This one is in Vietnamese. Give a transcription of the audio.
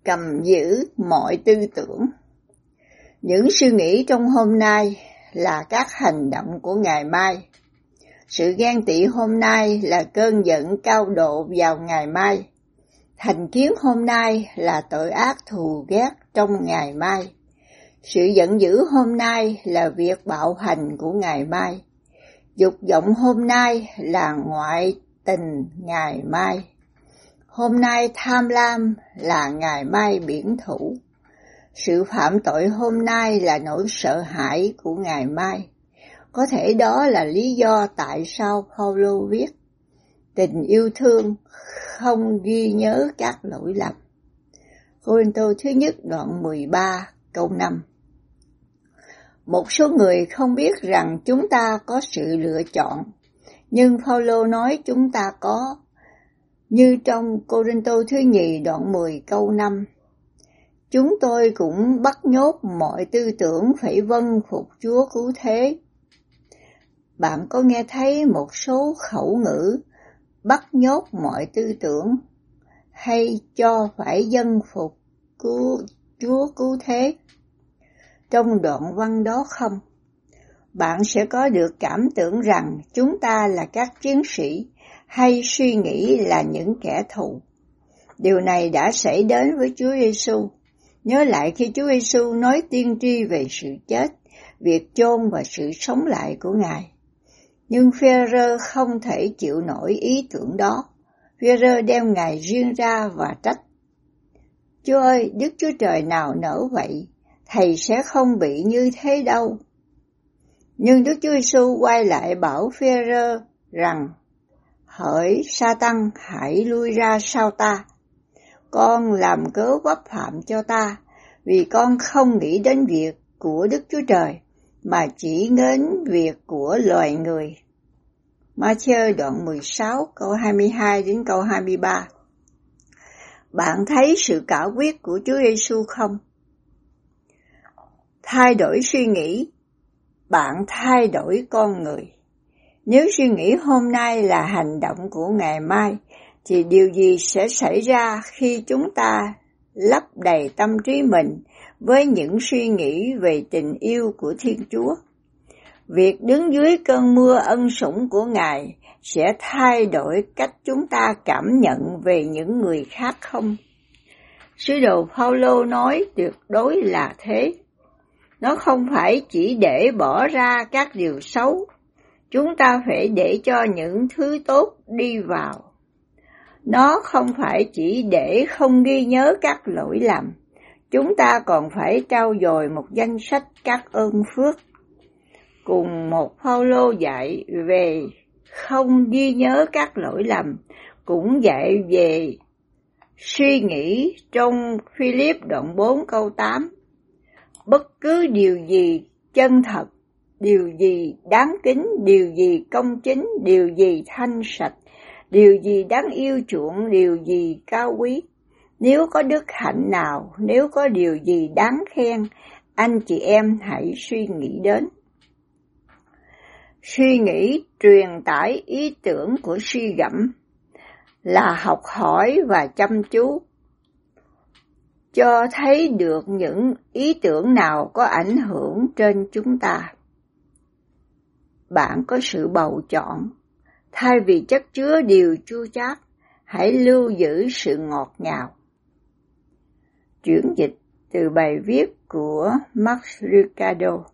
cầm giữ mọi tư tưởng. Những suy nghĩ trong hôm nay là các hành động của ngày mai. Sự ghen tị hôm nay là cơn giận cao độ vào ngày mai. Thành kiến hôm nay là tội ác thù ghét trong ngày mai. Sự giận dữ hôm nay là việc bạo hành của ngày mai. Dục vọng hôm nay là ngoại tình ngày mai. Hôm nay tham lam là ngày mai biển thủ. Sự phạm tội hôm nay là nỗi sợ hãi của ngày mai. Có thể đó là lý do tại sao Phaolô viết: tình yêu thương không ghi nhớ các lỗi lầm. Cô-rinh-tô thứ nhất đoạn 13 câu 5. Một số người không biết rằng chúng ta có sự lựa chọn, nhưng Phaolô nói chúng ta có, như trong Cô-rinh-tô thứ nhì đoạn 10 câu 5. Chúng tôi cũng bắt nhốt mọi tư tưởng phải vâng phục Chúa cứu thế. Bạn có nghe thấy một số khẩu ngữ bắt nhốt mọi tư tưởng hay cho phải vâng phục Chúa cứu thế trong đoạn văn đó không? Bạn sẽ có được cảm tưởng rằng chúng ta là các chiến sĩ hay suy nghĩ là những kẻ thù. Điều này đã xảy đến với Chúa Giêsu. Nhớ lại khi Chúa Giêsu nói tiên tri về sự chết, việc chôn và sự sống lại của Ngài. Nhưng Phêrô không thể chịu nổi ý tưởng đó. Phêrô đem Ngài riêng ra và trách: Chúa ơi, Đức Chúa Trời nào nỡ vậy? Thầy sẽ không bị như thế đâu. Nhưng Đức Chúa Giêsu quay lại bảo Phêrô rằng: Hỡi Sa-tăng, hãy lui ra sau ta. Con làm cớ vấp phạm cho ta, vì con không nghĩ đến việc của Đức Chúa Trời, mà chỉ đến việc của loài người. Ma-thi-ơ đoạn 16 câu 22 đến câu 23. Bạn thấy sự cả quyết của Chúa Giêsu không? Thay đổi suy nghĩ, bạn thay đổi con người. Nếu suy nghĩ hôm nay là hành động của ngày mai, thì điều gì sẽ xảy ra khi chúng ta lấp đầy tâm trí mình với những suy nghĩ về tình yêu của Thiên Chúa? Việc đứng dưới cơn mưa ân sủng của Ngài sẽ thay đổi cách chúng ta cảm nhận về những người khác không? Sứ đồ Phaolô nói tuyệt đối là thế. Nó không phải chỉ để bỏ ra các điều xấu, chúng ta phải để cho những thứ tốt đi vào. Nó không phải chỉ để không ghi nhớ các lỗi lầm, chúng ta còn phải trau dồi một danh sách các ơn phước. Cùng một Phaolô dạy về không ghi nhớ các lỗi lầm, cũng dạy về suy nghĩ trong Philip đoạn 4 câu 8. Bất cứ điều gì chân thật, điều gì đáng kính, điều gì công chính, điều gì thanh sạch, điều gì đáng yêu chuộng, điều gì cao quý. Nếu có đức hạnh nào, nếu có điều gì đáng khen, anh chị em hãy suy nghĩ đến. Suy nghĩ truyền tải ý tưởng của suy gẫm là học hỏi và chăm chú, cho thấy được những ý tưởng nào có ảnh hưởng trên chúng ta. Bạn có sự bầu chọn, thay vì chất chứa điều chua chát, hãy lưu giữ sự ngọt ngào. Chuyển dịch từ bài viết của Max Lucado.